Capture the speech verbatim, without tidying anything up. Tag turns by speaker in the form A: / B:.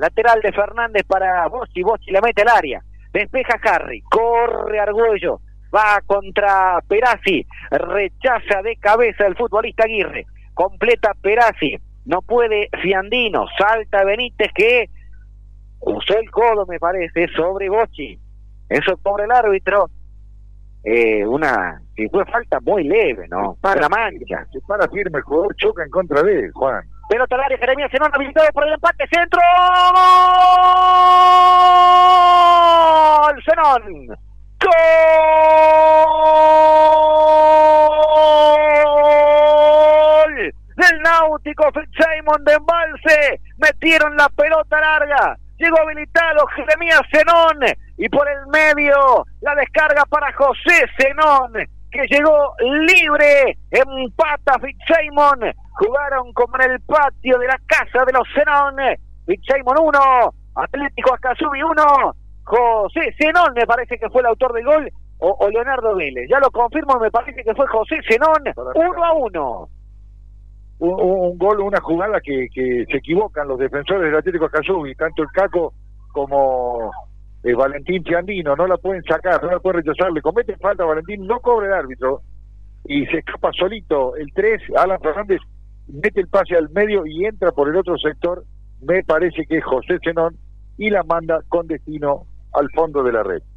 A: lateral de Fernández para Boschi, Boschi le mete al área, despeja Harry, corre Argüello, va contra Perazzi, rechaza de cabeza el futbolista Aguirre, completa Perazzi, no puede Fiandino, salta Benítez que usó el codo me parece sobre Boschi, eso cobra el árbitro, eh, una, si fue falta muy leve, ¿no? Para la mancha.
B: Se para firme el jugador, choca en contra de él, Juan.
A: Pelota al área, Jeremías Zenón, habilitado por el empate, centro, ¡gol! Zenón, ¡gol! Del Náutico, Fitzsimons de Embalse, metieron la pelota larga, llegó habilitado Jeremías Zenón, y por el medio, la descarga para José Zenón, que llegó libre, empata Fitzsimons, jugaron como en el patio de la casa de los Zenón, Fitzsimons uno, Atlético Ascasubi uno, José Zenón me parece que fue el autor del gol, o, o Leonardo Vélez, ya lo confirmo, me parece que fue José Zenón, uno a uno.
B: Un, un gol, una jugada que, que se equivocan los defensores del Atlético Ascasubi, tanto el Caco como eh, Valentín Fiandino, no la pueden sacar, no la pueden rechazar, le cometen falta a Valentín, no cobra el árbitro, y se escapa solito el tres, Alan Fernández mete el pase al medio y entra por el otro sector, me parece que es José Zenón, y la manda con destino al fondo de la red.